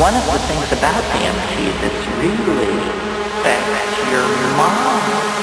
one of the things about DMT that's really affects your mind.